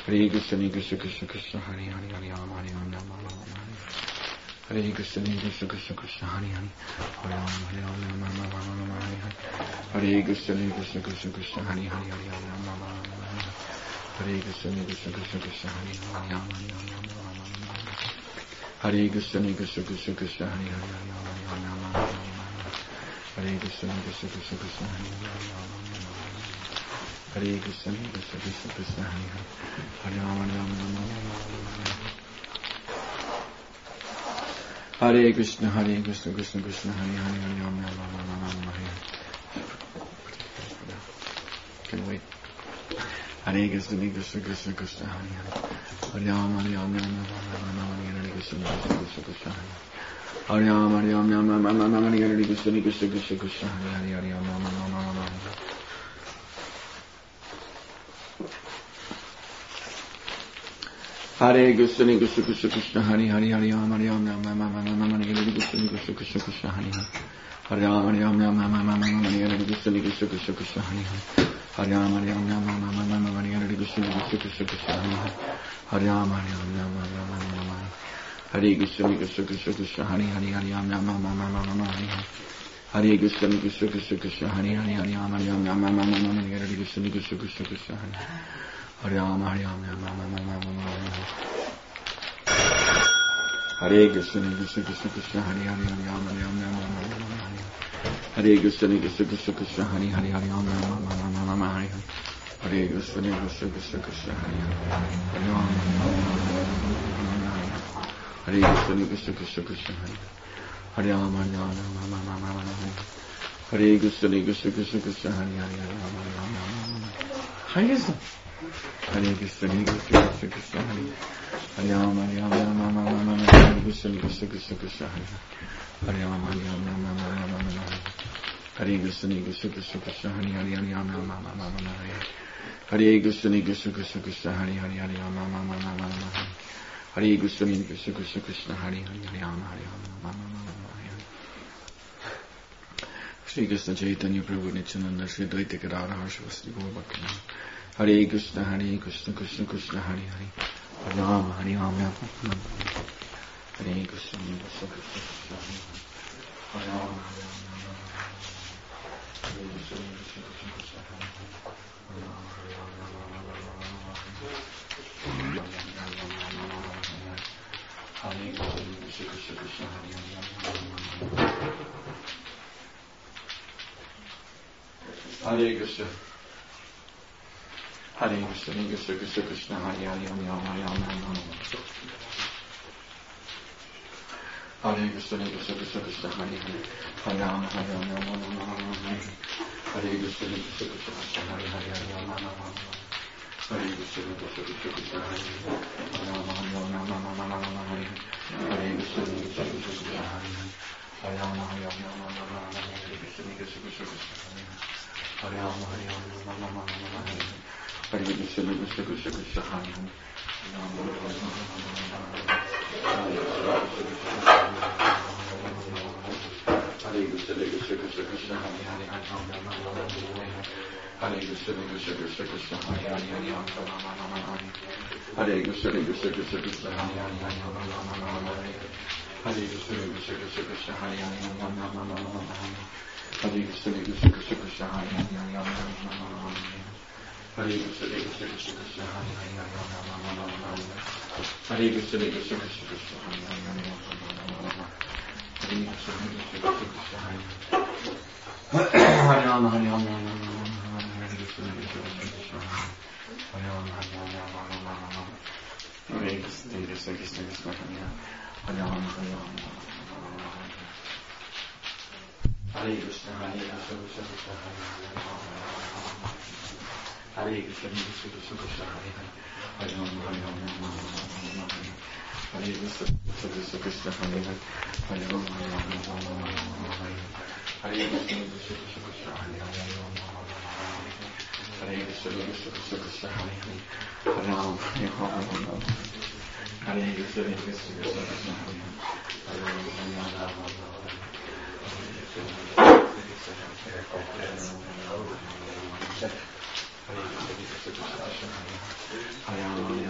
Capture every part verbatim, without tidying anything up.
Hare Krishna, Krishna Krishna Krishna, Hare Hare, Hare Rama, Hare Rama, Rama Rama, Hare Hare Krishna, Krishna Krishna Krishna, Hare Hare, Hare Rama, Hare Rama, Rama Rama, Hare Hare, Hare Krishna, Krishna Krishna Krishna, Hare Hare, Hare Rama, Rama Rama, Hare Krishna, Krishna Krishna Krishna, Hare Hare, Hare Rama, Hare Rama, Rama Rama, Hare Krishna, Krishna Krishna Krishna, Hare Hare, Hare Rama, Hare Rama, Hare Krishna, Krishna Krishna Krishna, Hare Hare, Hare Rama, Hare Krishna, Krishna Krishna Krishna, Hare Hare, Hare Rama, Hare Rama, Hare Krishna, Hare Krishna, Krishna Krishna, Hare Hare, Hare Rama, Hare Can wait. Hare Krishna, Krishna Krishna Krishna, Hare Hare, Hare Rama, Hare Rama, Hare Krishna, Krishna Krishna Krishna, Hare Rama, Hare Rama, Hare Krishna, Krishna Krishna Krishna, Hare Hare, Hare Rama, Hare Rama. Hare Krishna, Krishna Krishna Krishna, Hare Hare, Hare Rama, Hare Rama, Hare Krishna, Krishna Krishna Krishna, Hare Hare, Hare Rama, Hare Rama, Hare Krishna, Krishna Krishna Krishna, Hare Hare, Hare Rama, Hare Rama, Hare Krishna, Krishna Krishna Krishna, Hare Hare, Hare Rama, Hare Rama, Hare Krishna, Krishna Krishna Krishna, Hare Hare, Hare Rama, Hare Krishna, Krishna Krishna Krishna, Hare Hare, Hare Rama, Hare Rama, Hare Krishna, Krishna Krishna Krishna, Hare Hare, Hare Rama, Hare Rama, Hare Krishna, Krishna Krishna Krishna, Hare Hare, Hare Rama, Hare Krishna, Krishna Krishna Krishna, Hare Hare, Hare Rama, Hare Krishna, Krishna Krishna Krishna, Hare Hare, Hare Rama, Hare Krishna, Krishna Krishna Krishna, Hare Rama, Hare Krishna, Krishna Krishna Krishna, Hare Hare, Hare Rama, Hare Krishna, Hare Krishna, Krishna Krishna Hare Hare Rama, Hare Rama, Hare Krishna, Krishna Krishna Krishna, Hare Rama, Hare Rama, Hare Krishna, Krishna Krishna Krishna, Hare Hare, Hare Rama, Hare Krishna, Krishna Krishna Krishna, Hare Hare, Hare Rama, Hare Krishna, Krishna Krishna Krishna, Hare Hare, Hare Rama, Hare Rama. Shri Krishna Chaitanya Prabhu Nityananda Shri Dvaita Gadadhar Srivasti Gaura Bhaktivinoda Hare Krishna, Hare Krishna, Krishna Krishna, Hare Hare, Hare Rama, Hare Rama, Hare Krishna, Krishna Krishna, Hare Rama, Hare Rama, Hare Krishna, Krishna Krishna, Hare Rama, Hare Krishna, Krishna Krishna, Hare Hare Krishna. Hare Krishna, Krishna Krishna Krishna, Hare Hare, Hare Rama, Hare Rama, Hare Krishna, Krishna Krishna Krishna, Hare Hare, Hare Rama, Hare Rama, Hare Krishna, Krishna Krishna Krishna, Hare Hare, Hare Rama, Hare Krishna, Krishna Krishna Krishna, Hare Hare, Hare Rama, Hare Rama, Hare Krishna, Krishna Krishna Krishna, Hare Hare, Hare Rama, Hare Rama, Hare Krishna, Krishna Krishna Krishna, Hare Rama, Hare Rama, Hare Krishna, Krishna Krishna Krishna, Hare Hare, Hare Krishna, Krishna Krishna Krishna, Hare Hare, Hare Krishna, Krishna Krishna Krishna, Hare Hare, Hare Krishna, Krishna Krishna Krishna, Hare Hare, Hare Krishna, Krishna Krishna Krishna, Hare Hare, Hare Krishna, Krishna Krishna Krishna, Hare Hare, Hare Krishna, Krishna Krishna Krishna, Hare Hare, Hare Krishna, Krishna Krishna Krishna, Hare Hare, Hare Krishna, Krishna Krishna Krishna, Hare Hare Rama, Hare Rama, Hare Krishna, Krishna Krishna Krishna, Hare Rama, Hare Rama, Hare Krishna, Krishna Krishna Krishna, Hare Rama, Hare Rama, Hare Krishna, Hare Krishna, Krishna Krishna, Hare Krishna, Krishna Krishna Krishna, Hare Hare, Hare Rama, Hare Rama, Hare Krishna, Krishna Krishna Krishna, Hare Hare, Hare Rama, Hare Rama, Hare Krishna, Krishna Krishna Krishna, Hare Hare, Hare Krishna, Krishna Krishna Krishna, Hare Hare, Hare Rama, Hare Rama, Hare Krishna, Krishna Krishna Krishna, Hare Hare, Hare Rama, Hare Rama. Hare Rama, Hare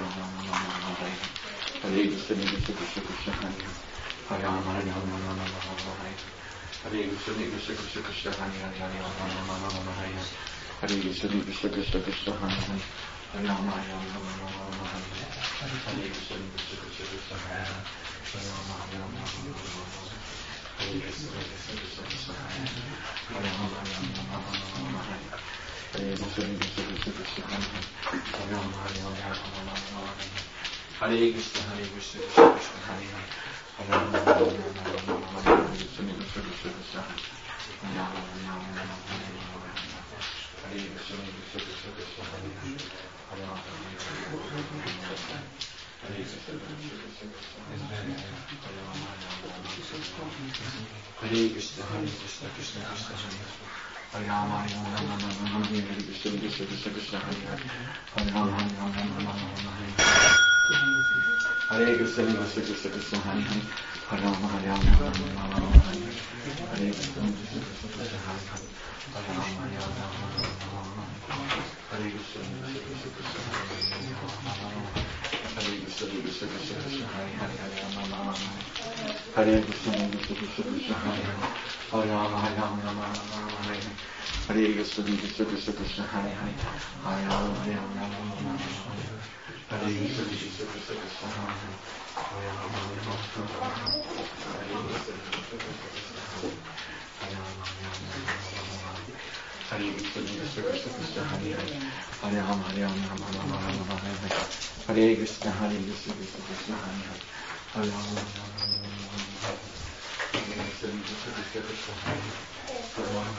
Krishna Krishna Krishna Krishna Hare Hare Rama Hare Rama Rama Rama Hare Hare Krishna Krishna Krishna Krishna Hare Hare Hare Rama Rama Rama Hare Hare Krishna Krishna Krishna Krishna Hare Hare Hare Rama Hare Rama Rama Hare Hare Krishna Krishna Krishna Krishna Hare Hare Rama Hare Rama Hare Krishna Krishna Krishna Krishna Hare Hare Rama Hare Rama Hare Hare Krishna Krishna Krishna Krishna Hare Hare Rama Hare Rama Hare Krishna Hare Krishna Krishna Krishna Hare Hare Hare Rama Hare Rama Hare Krishna Krishna Krishna Krishna Hare Hare Rama Hare Krishna Krishna Krishna Krishna Hare Hare Hare Rama Hare Krishna Krishna Krishna Krishna Hare Krishna Hare Krishna Krishna Krishna Hare Rama Hare Rama Hare Krishna Krishna Krishna Krishna Hare Hare Hare Rama Hare Rama Hare Krishna Krishna Krishna Krishna Hare Hare Hare Rama Hare Rama Hare Krishna Krishna Krishna Krishna Hare Hare Hare Rama Hare Rama Hare Krishna Krishna Krishna Krishna Hare Krishna Krishna Krishna Krishna Hare Hare Hare Rama Hare Krishna Krishna Krishna Krishna Hare Hare Hare Rama Hare Rama Hare Krishna Krishna Krishna Krishna Hare Hare Hare Rama Hare Rama Hare Krishna Krishna Krishna Krishna Hare Hare Hare Rama Hare Rama Hare Krishna Krishna Krishna Krishna Hare Hare Hare Rama Hare Rama Hare Krishna Hare Krishna Krishna Krishna Hare Hare Hare Rama Hare Hare Krishna Krishna Krishna Krishna Hare Hare Hare Rama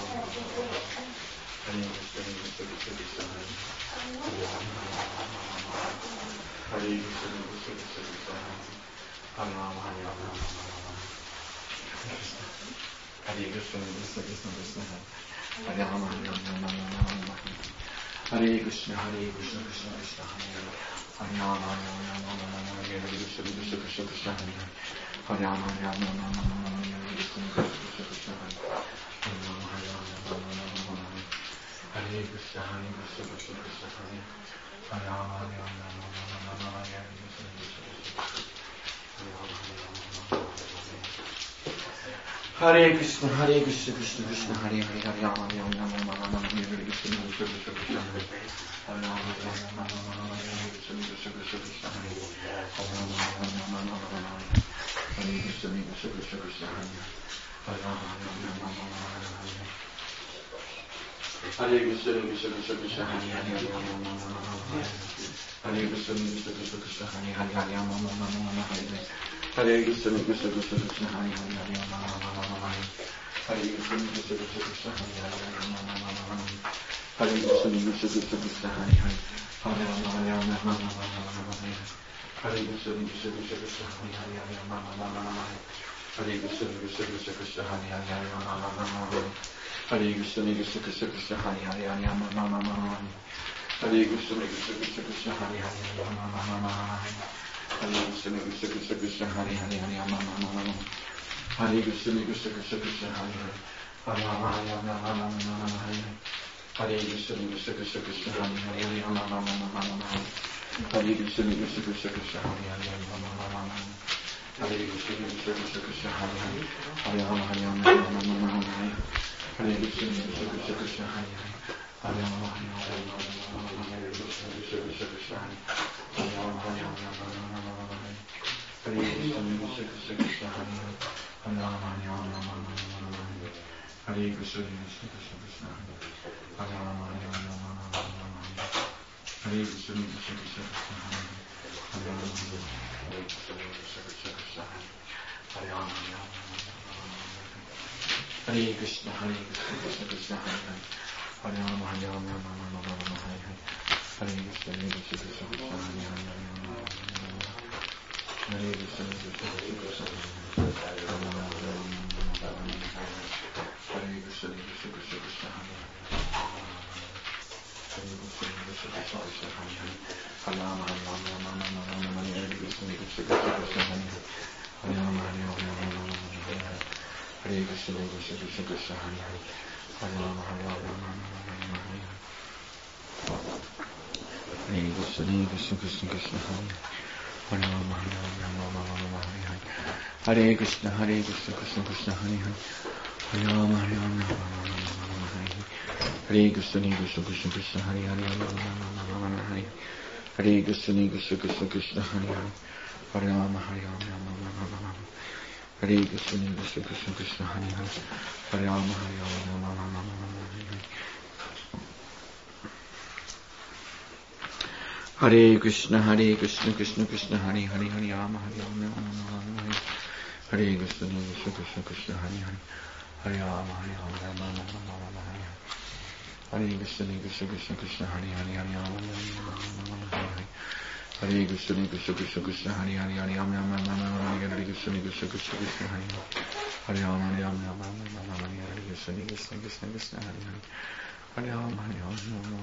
Hare Krishna Krishna Krishna Krishna Hare Hare Krishna Krishna Krishna Krishna Hare Rama Hare Rama Hare Krishna Krishna Krishna Krishna Hare Rama Hare Rama Hare Krishna Hare Krishna Krishna Krishna Hare Hare Rama Hare Rama Hare Krishna Krishna Krishna Krishna Hare Hare Rama Hare Rama Hare Krishna Krishna Krishna Hare Hare Rama Hare Rama Hare Krishna Hare Krishna Krishna Krishna Hare Hare Rama Hare Rama Hare Krishna Krishna Hare Krishna Hare Krishna Krishna Krishna Hare Hare Hare Rama Hare Rama Hare Krishna Krishna Krishna Krishna Hare Hare Rama Hare Rama Hare Krishna Krishna Krishna Krishna Hare Hare Rama Hare Rama Hare Krishna Krishna Krishna Krishna Hare Hare Rama Hare Rama Hare Krishna Krishna Krishna Krishna Hare Hare Hare Krishna Krishna Krishna Krishna Hare Hare Hare Rama Hare Krishna Krishna Krishna Krishna Hare Hare Hare Rama Hare Krishna Krishna Krishna Krishna Hare Hare Hare Krishna Krishna Krishna Krishna Hare Hare Hare Rama Hare Rama Hare Krishna Krishna Krishna Krishna Hare Hare Hare Rama Hare Krishna Krishna Krishna Krishna Hare Hare Hare Rama Hare Krishna Krishna Krishna Krishna Hare Hare Hare Rama Hare Krishna Krishna Krishna Krishna Hare Hare Hare Rama Hare Krishna Krishna Krishna Krishna Hare Hare Hare Rama Hare Krishna Krishna Krishna Krishna Hare Hare Hare Rama Hare Krishna Krishna Krishna Krishna Hare Hare Hare Rama Hare Krishna Krishna Krishna Krishna Hare Hare Hare Rama Hare Krishna Krishna Krishna Krishna Hare Hare Hare Rama Hare Hare Krishna Krishna Krishna Krishna Hare Hare Hare Rama Hare Krishna Krishna Krishna Krishna Hare Hare Rama Hare Hare Krishna Krishna Krishna Krishna Hare Hare Hare Rama Hare Hare Krishna Krishna Krishna Krishna Hare Rama Hare Hare Krishna Krishna Krishna Krishna Hare Rama Hare Krishna Krishna Krishna Krishna Hare Rama Hare Krishna Hare Krishna Krishna Krishna Hare Hare Rama Hare Hare Krishna Krishna Krishna Krishna Hare Hare Krishna Krishna Krishna Krishna Hare Hare Krishna Krishna Krishna Krishna Hare Hare Krishna Krishna Krishna Krishna Hare Hare Rama Hare Hare Krishna Krishna Krishna Krishna Hare Hare Rama Hare Hare Krishna Krishna Krishna Krishna Hare Hare Hare Rama Hare Hare Krishna Krishna Krishna Krishna Hare Hare Ram Hare Ram Rama Rama Rama Hare Hare Hare Krishna Hare Krishna Krishna Krishna Hare Hare Hare Ram Hare Ram Rama Rama Rama Hare Hare Hare Krishna Krishna Krishna Krishna Hare Hare Hare Ram Rama Rama Hare Hare Krishna Krishna Krishna Krishna Hare Hare Hare Ram Hare Ram Rama Rama Rama Hare Krishna Krishna Krishna Krishna Hare Hare Hare Ram Hare Ram Rama Rama Hare Hare Hare Krishna Hare Krishna Krishna Krishna Hare Hare Hare Ram Hare Ram Rama Rama Hare Hare Krishna Krishna Krishna Krishna Hare Hare Hare Ram Hare Ram Rama Rama Hare Hare Krishna Krishna Krishna Krishna Hare Hare Hare Ram Hare Ram Hare Hare Krishna Krishna Krishna Krishna Hare Hare Hare Ram Rama Rama Hare Krishna Krishna Krishna Krishna Hare Hare Ram Hare Ram Rama Rama Hare Krishna Krishna Krishna Krishna Hare Hare Hare Ram Hare Ram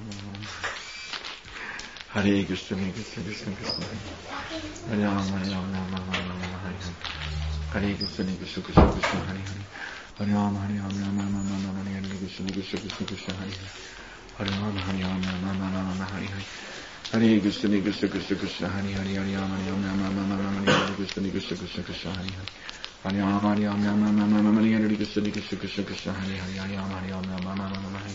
Hare Krishna Krishna Krishna Krishna Hare Ram Hare Ram Rama Rama Hare Hare Krishna Krishna Krishna Krishna Hare Hare Hare Ram Hare Ram Rama Rama Hare Krishna Krishna Krishna Krishna Hare Hare Hare Ram Hare Ram Rama Rama Hare Hare Hare Krishna Krishna Krishna Krishna Hare Hare Hare Ram Hare Ram Rama Rama Hare Krishna Krishna Krishna Krishna Hare Hare Hare Ram Hare Ram Rama Rama Hare Krishna Krishna Krishna Krishna Hare Hare Hare Ram Hare Ram Rama Rama Hare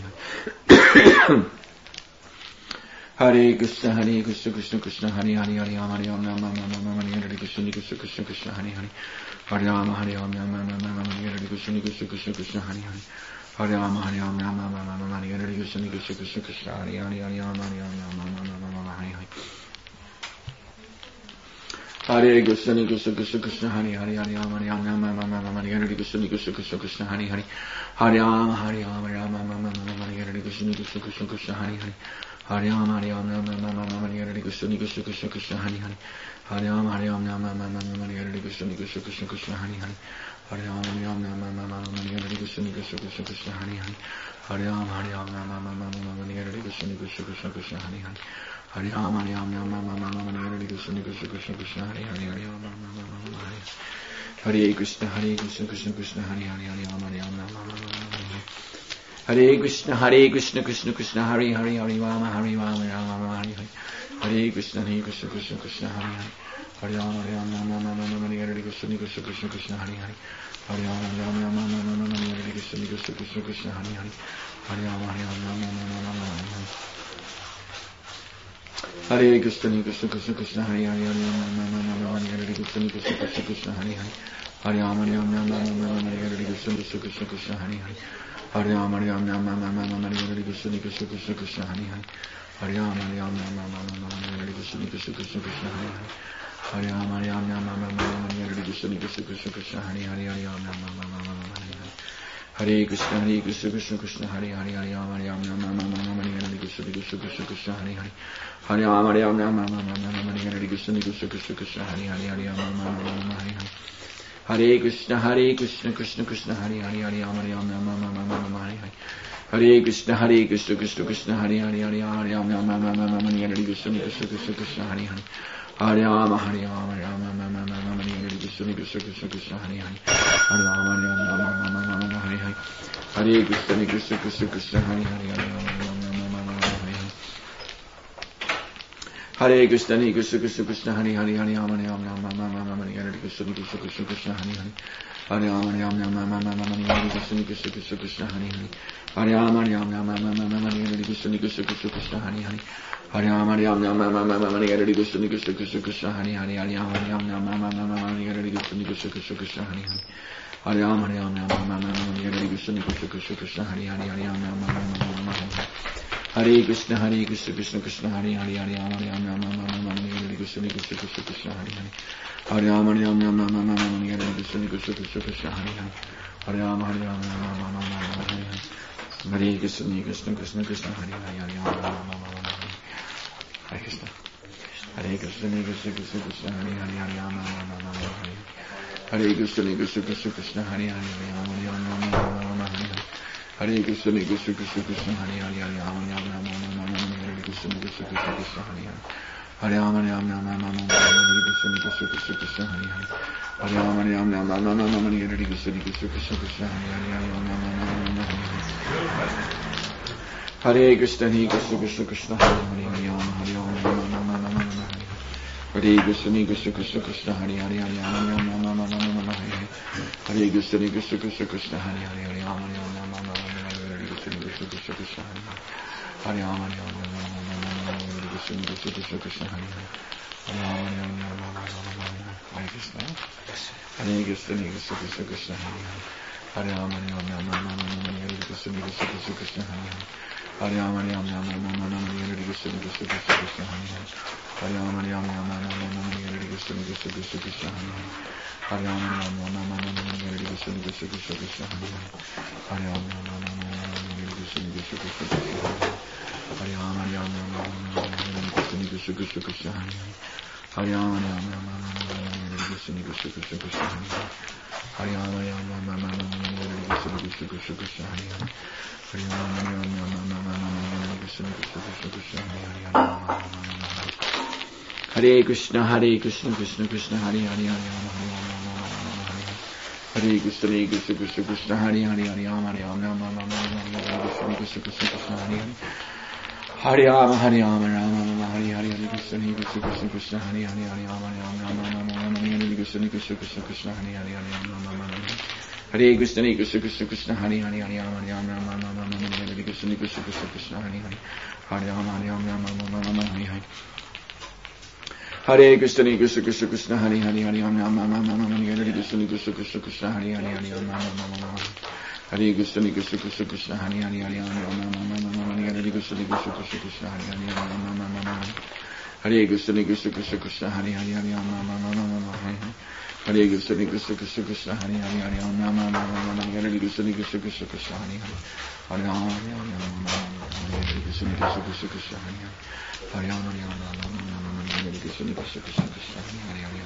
Hare Krishna Hare Krishna Krishna Krishna Hare Hare Hare Ram Hare Ram Rama Rama Hare Krishna Krishna Krishna Krishna Hare Hare Hare Ram Hare Ram Rama Rama Hare Krishna Krishna Krishna Krishna Hare Hare Hare Ram Hare Ram Rama Rama Hare Krishna Krishna Krishna Krishna Hare Hare Hare Ram Hare Ram Rama Rama Hare Hare Hare Krishna Krishna Krishna Krishna Hare Hare Hare Ram Hare Ram Rama Rama Hare Krishna Krishna Krishna Krishna Hare Hare Hare Ram Hare Ram Rama Rama Hare Krishna Krishna Krishna Krishna Hare Hare Hare Ram Hare Ram Rama Rama Hare Krishna Krishna Krishna Krishna Hare Hare Hare Ram Hare Ram Rama Rama Hare Krishna Krishna Krishna Krishna Hare Hare Hare Ram Hare Ram Rama Rama Hare Krishna Krishna Krishna Krishna Hare Hare Hare Ram Hare Ram Rama Rama Hare Krishna Krishna Krishna Krishna Hare Hare Hare Ram Hare Ram Rama Rama Hare Krishna Krishna Krishna Krishna Hare Hare Hare Ram Hare Krishna Hare Krishna Krishna Krishna Hare Hare Hare Ram Hare Ram Rama Rama Hare Krishna Hare Krishna Krishna Krishna Hare Hare Hare Rama Hare Rama Rama Hare Hare Hare Krishna Hare Krishna Krishna Krishna Hare Hare Hare Rama Hare Rama Rama Hare Krishna Krishna Krishna Krishna Hare Hare Hare Rama Hare Rama Rama Hare Krishna Krishna Krishna Krishna Hare Hare Hare Rama Hare Rama Rama Hare Krishna Krishna Krishna Krishna Hare Hare Hare Rama Rama Hare Krishna Krishna Krishna Krishna Hare Hare Hare Rama Hare Rama Rama Hare Krishna Krishna Krishna Krishna Hare Hare Hare Ram Hare Ram Rama Rama Hare Krishna Krishna Krishna Krishna Hare Hare Hare Ram Hare Ram Rama Rama Hare Krishna Krishna Krishna Krishna Hare Hare Hare Ram Hare Ram Rama Rama Hare Krishna Krishna Krishna Krishna Hare Hare Hare Ram Rama Rama Hare Hare Krishna Hare Krishna Krishna Krishna Hare Hare Hare Ram Hare Ram Rama Rama Hare Krishna Krishna Krishna Krishna Hare Hare Hare Ram Hare Ram Rama Rama Hare Krishna Krishna Krishna Krishna Hare Hare Hare Ram Rama Rama Hare Hare Hare Krishna Hare Krishna Krishna Krishna Hare Hare Hare Ram Hare Ram Rama Rama Hare Hare Hare Krishna Hare Krishna Krishna Krishna Hare Hare Hare Ram Rama Rama Hare Krishna Krishna Krishna Krishna Hare Hare Hare Rama Hare Rama Rama Hare Krishna Krishna Krishna Krishna Hare Hare Hare Rama Hare Rama Rama Hare Hare Hare Krishna Krishna Krishna Krishna Hare Hare Hare Rama Hare Krishna Krishna Krishna Krishna Hare Hare Hare Ram Hare Ram Rama Rama Hare Krishna Krishna Krishna Krishna Hare Hare Hare Ram Hare Ram Rama Rama Hare Krishna Krishna Krishna Krishna Hare Hare Hare Ram Hare Ram Rama Rama Hare Krishna Krishna Krishna Krishna Hare Hare Hare Ram Hare Ram Rama Rama Hare Krishna Krishna Krishna Krishna Hare Hare Hare Ram Hare Ram Rama Rama Hare Krishna Krishna Krishna Krishna Hare Hare Hare Ram Hare Ram Rama Rama Hare Krishna Krishna Krishna Krishna Hare Hare Hare Ram Rama Rama Hare Krishna Hare Krishna Krishna Krishna Hare Hare Hare Ram Hare Ram Rama Rama Hare Krishna Krishna Krishna Krishna Hare Hare Hare Ram Hare Ram Rama Rama Hare Krishna Krishna Krishna Krishna Hare Hare Hare Ram Hare Ram Rama Rama Hare Hare Hare Krishna Krishna Krishna Krishna Hare Hare Hare Ram Rama Rama Hare Krishna Hare Krishna Krishna Krishna Krishna Hare Hare Hare Ram Rama Rama Hare Hare Krishna Krishna Krishna Krishna Hare Hare Hare Ram Hare Ram Rama Rama Hare Hare Krishna Krishna Krishna Krishna Hare Hare Hare Ram Hare Ram Rama Rama Hare Krishna Krishna Krishna Krishna Hare Hare Hare Ram Hare Ram Rama Rama Hare Krishna Krishna Krishna Krishna Hare Hare Hare Ram Hare Ram Rama Rama Hare Krishna Krishna Krishna Krishna Hare Hare Hare Ram Rama Rama Hare Krishna Krishna Krishna Krishna Hare Hare Hare Ram Hare Ram Rama Rama Hare Hare Krishna Krishna Krishna Krishna Hare Hare Hare Rama Rama Rama Rama Hare Hare Krishna Krishna Krishna Krishna Hare Hare Hare Rama Rama Rama Hare Krishna Krishna Krishna Krishna Hare Hare Rama Rama Hare Krishna Krishna Krishna Krishna Hare Hare Rama Rama Hare Krishna Hare Krishna Krishna Krishna Krishna Hare Hare Rama Rama Hare Krishna Krishna Krishna Krishna Hare Hare Rama Rama Hare Krishna Krishna Krishna Krishna Hare Hare Rama Rama Hare Krishna Krishna Krishna Krishna Hare Hare Rama Rama Hare Krishna Krishna Krishna Krishna Hare Hare Rama Hare Krishna Krishna Krishna Krishna Hare Rama Hare Krishna Krishna Krishna Krishna Hare Hare Rama Hare Krishna Krishna Krishna Krishna Hare Hare Rama Hare Krishna Krishna Krishna Krishna Hare Hare Rama Hare Krishna Krishna Krishna Krishna Hare Hare Hare Krishna Hare Krishna Krishna Krishna Hare Hare Hare Krishna Hare Krishna Krishna Krishna Hare Hare Hare Rama Hare Krishna Krishna Krishna Krishna Hare Hare Rama Hare Rama Rama Hare Hare Hare Krishna Krishna Krishna Krishna Hare Hare Hare Rama Rama Hare Krishna Krishna Krishna Krishna Hare Hare Hare Krishna Krishna Krishna Krishna Hare Hare Hare Rama Rama Hare Krishna Krishna Krishna Krishna Hare Hare Hare Rama Hare Rama Hare Hare Hare Krishna Krishna Krishna Krishna Hare Hare Hare Rama Hare Krishna Krishna Krishna Krishna Hare Hare Hare Rama Hare Krishna Krishna Krishna Krishna Hare Hare Hare Rama Hare Krishna Krishna Krishna Krishna Hare Hare Rama Hare Krishna Krishna Krishna Krishna Hare Hare Hare Rama Hare Krishna Krishna Krishna Krishna Hare Hare Hare Rama Hare Krishna Krishna Krishna Krishna Hare Hare Hare Rama Hare Krishna Krishna Krishna Krishna Hare Hare Hare Rama Hare Krishna Krishna Krishna Krishna Hare Hare